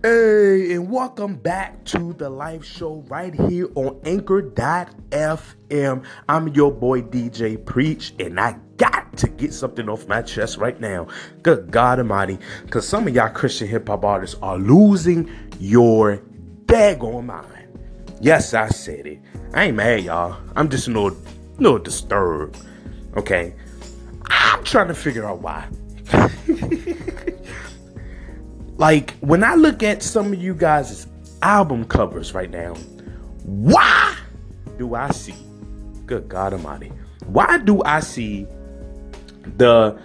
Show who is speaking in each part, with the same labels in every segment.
Speaker 1: Hey, and welcome back to the live show right here on Anchor.fm. I'm your boy DJ Preach, and I got to get something off my chest right now. Good God Almighty, because some of y'all Christian hip hop artists are losing your daggone mind. Yes, I said it. I ain't mad, y'all. I'm just a little disturbed. Okay, I'm trying to figure out why. Like, when I look at some of you guys' album covers right now, why do I see, good God Almighty, why do I see the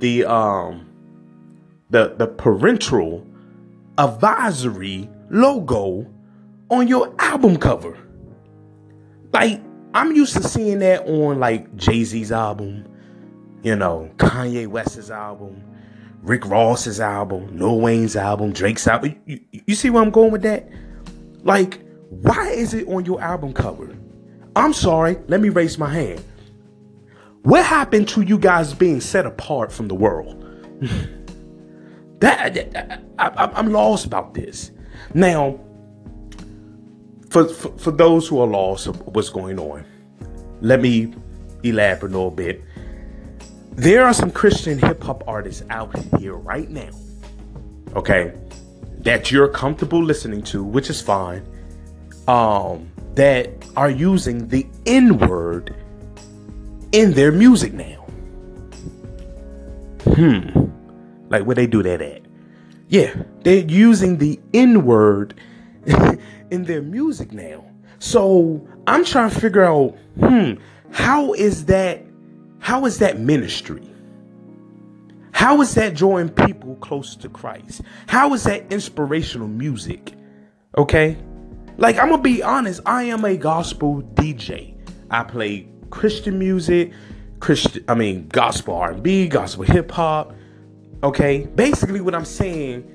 Speaker 1: parental advisory logo on your album cover? Like, I'm used to seeing that on like Jay-Z's album, Kanye West's album, Rick Ross's album, Lil Wayne's album, Drake's album. You see where I'm going with that? Like, why is it on your album cover? I'm sorry, let me raise my hand. What happened to you guys being set apart from the world? I'm lost about this. Now, for those who are lost of what's going on, let me elaborate a little bit. There are some Christian hip hop artists out here right now, okay, that you're comfortable listening to, which is fine, that are using the N-word in their music now. Like, where they do that at? Yeah, they're using the N-word in their music now. So I'm trying to figure out, how is that ministry? How is that drawing people close to Christ? How is that inspirational music? Okay? Like, I'm gonna be honest, I am a gospel DJ. I play Christian music, gospel R&B, gospel hip hop. Okay? Basically what I'm saying,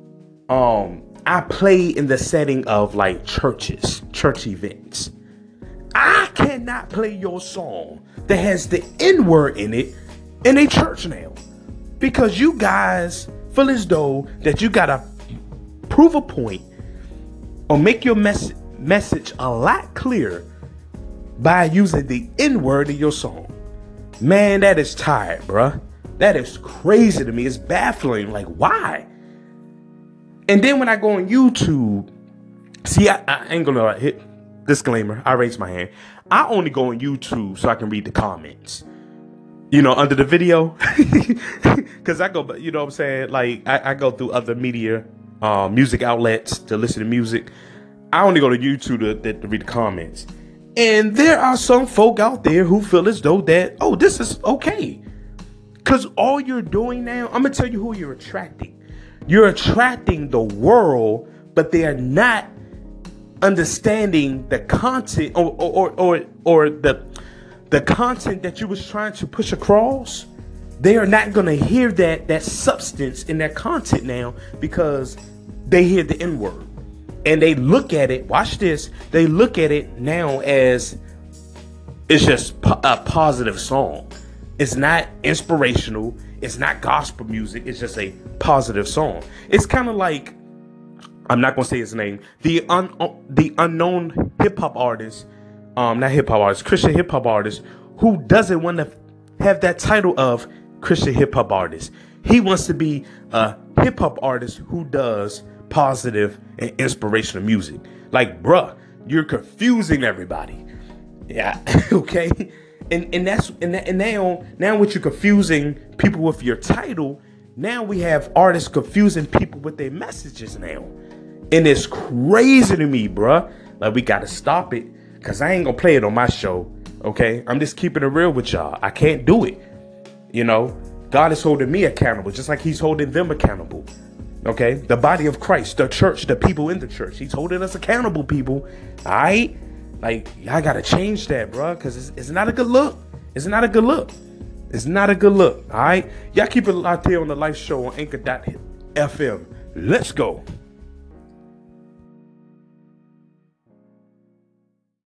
Speaker 1: I play in the setting of like churches, church events. I cannot play your song that has the N-word in it in a church now, because you guys feel as though that you gotta prove a point or make your message a lot clearer by using the N-word in your song. Man, that is tired, bruh. That is crazy to me. It's baffling. Like, why? And then when I go on YouTube, see, I ain't gonna hit disclaimer. I raise my hand. I only go on YouTube so I can read the comments, under the video. Because I go, what I'm saying? Like, I go through other media, music outlets to listen to music. I only go to YouTube to read the comments. And there are some folk out there who feel as though that, this is okay. Because all you're doing now, I'm going to tell you who you're attracting. You're attracting the world, but they are not understanding the content or the content that you was trying to push across. They are not going to hear that substance in that content now, because they hear the N-word and they look at it. Watch this. They look at it now as it's just a positive song. It's not inspirational. It's not gospel music. It's just a positive song. It's kind of like, I'm not gonna say his name, the unknown hip hop artist, Christian hip hop artist, who doesn't want to have that title of Christian hip hop artist. He wants to be a hip hop artist who does positive and inspirational music. Like, bruh, you're confusing everybody. Yeah, okay. And now with you confusing people with your title, now we have artists confusing people with their messages now. And it's crazy to me, bruh. Like, we gotta stop it, because I ain't gonna play it on my show, okay? I'm just keeping it real with y'all. I can't do it. God is holding me accountable, just like he's holding them accountable, okay? The body of Christ, the church, the people in the church. He's holding us accountable, people, all right? Like, y'all gotta change that, bruh, because it's not a good look. It's not a good look. It's not a good look, all right? Y'all keep it locked here on the live show on Anchor.fm. Let's go.